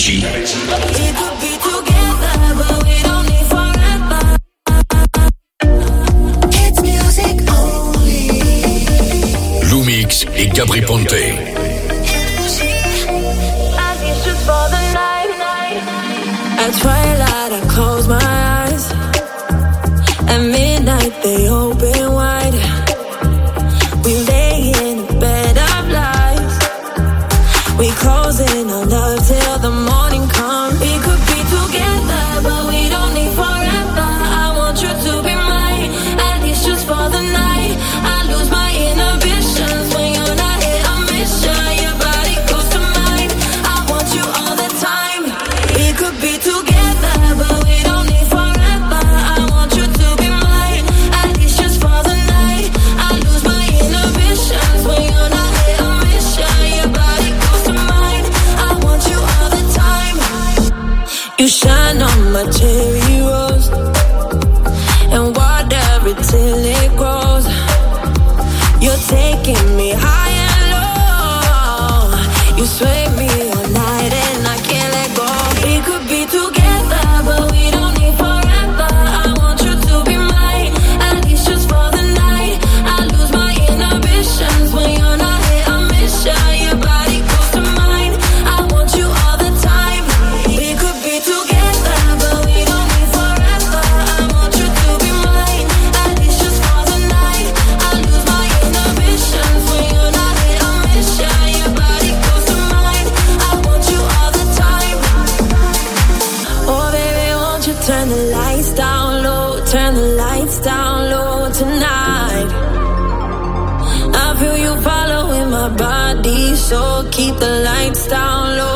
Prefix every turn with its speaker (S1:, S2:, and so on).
S1: Energy. Lumix et Gabri Ponte.
S2: At twilight, I close my eyes. At midnight, they open wide. We lay in a bed of lies. We closing our love till the morning comes. We could be together, but we don't need forever. I want you to be mine, at least just for the night. I lose my inhibitions when you're not here. I miss you, your body goes to mine. I want you all the time. We could be together, but we don't need forever. I want you to be mine, at least just for the night. I lose my inhibitions when you're not here. I miss you, your body goes to mine. I want you all the time. You shine on my cherry rose and water it till it grows. You're taking me high and low. You sway me all night and I can't let go. We could be together, but we don't need forever. I want you to be mine, at least just for the night. I lose my inhibitions when you're not here. I miss you, your body goes to mine. I want you all the time. We could be together, but we don't need forever. I want you to be mine, at least just for the night. I lose my inhibitions when you're not here. I miss you, your body goes to mine. I want you all the time. Oh baby, won't you turn the lights down low, turn the lights down low tonight. I feel you following my body, so keep the lights down low.